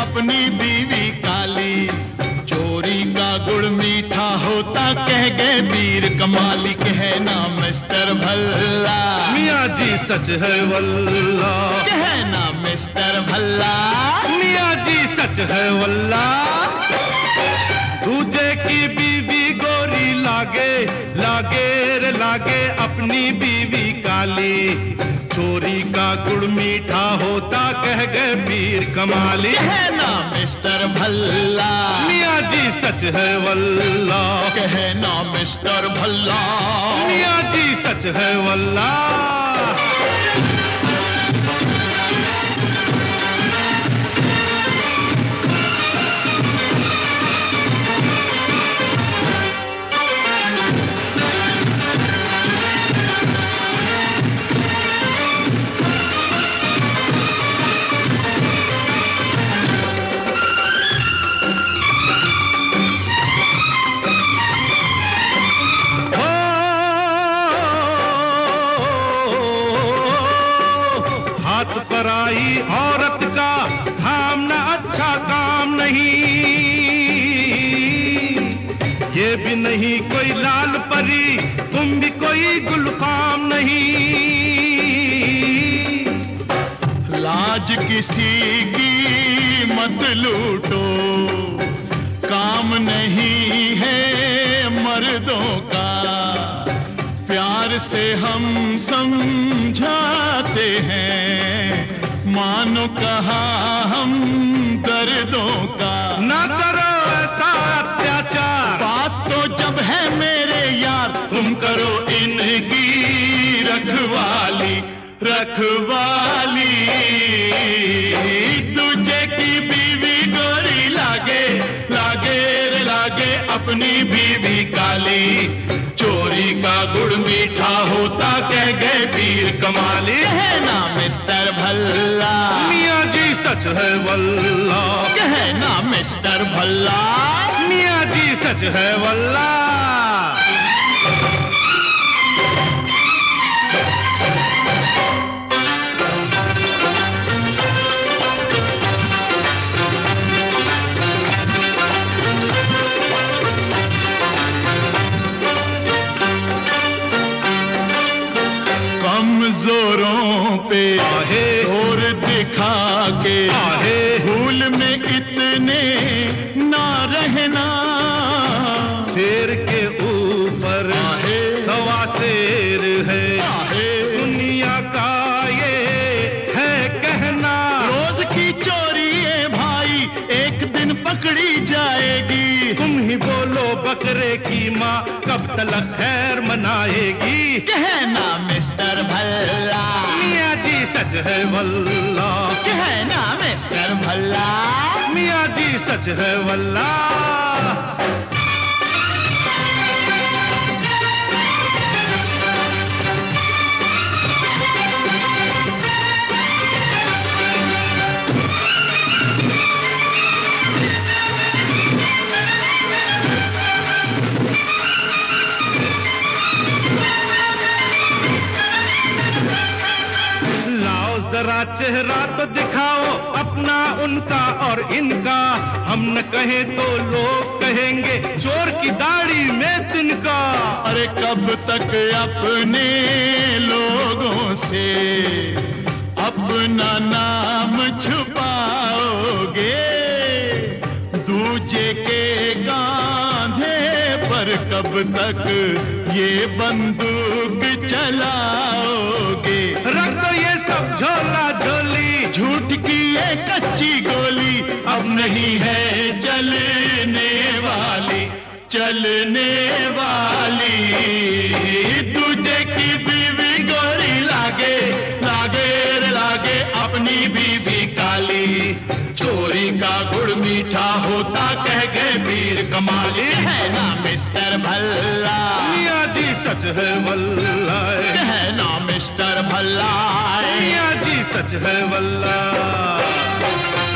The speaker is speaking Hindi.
अपनी बीवी काली। चोरी का गुड़ मीठा होता कह गए वीर कमाली। कहना मिस्टर भल्ला, मियाँ जी सच है वल्ला। कहना मिस्टर भल्ला, मियाँ जी सच है वल्ला। दूजे की बीवी गोरी लागे, लागे रे लागे अपनी बीवी काली। चोरी का गुड़ मीठा होता कह गए वीर कमाली। कहना मिस्टर भल्ला, मियाँ जी सच है वल्ला। कहना मिस्टर भल्ला, मियाँ जी सच है वल्ला। पराई औरत का थामना अच्छा काम नहीं। ये भी नहीं कोई लाल परी, तुम भी कोई गुलफाम नहीं। लाज किसी की मत लूटो, काम नहीं है मर्दों का। प्यार से हम समझाते हैं, मानो कहा हम दर्दों का। ना करो ऐसा अत्याचार, बात तो जब है मेरे यार, तुम करो इनकी रखवाली, रखवाली। दूजे की बीवी गोरी लागे, लागे रे लागे अपनी बीवी काली। चोरी का गुड़ मीठा होता कह गए वीर कमाली। कहना मिस्टर भल्ला, मियाँ जी सच है वल्ला। कहना मिस्टर भल्ला, मियाँ जी सच है वल्ला। जोरों पे जोर दिखा के भूल में इतने ना रहना। शेर के ऊपर सवा शेर है, दुनिया का ये है कहना। रोज की चोरी है भाई, एक दिन पकड़ी जाएगी। तुम ही बोलो बकरे की माँ कब तलक खैर मनाएगी। कहना मिस्टर भल्ला, मियाँ जी सच है वल्ला। कहना मिस्टर भल्ला, मियाँ जी सच है वल्ला। जरा चेहरा तो दिखाओ अपना उनका और इनका। हम न कहें तो लोग कहेंगे चोर की दाढ़ी में तिनका। अरे कब तक अपने लोगों से अपना नाम छुपाओगे। दूजे के कांधे पर कब तक ये बंदूक चलाओगे। रख दो ये सब झोला झोली, झूठ की ये कच्ची गोली अब नहीं है चलने वाली, चलने वाली। दूजे की बीवी गोरी लागे, लागे रे लागे अपनी बीवी काली। चोरी का गुड़ मीठा होता कह गए वीर कमाली। है ना मिस्टर भल्ला, मियाँ जी सच है वल्ला। है ना मिस्टर भल्ला, मियाँ जी सच है वल्ला।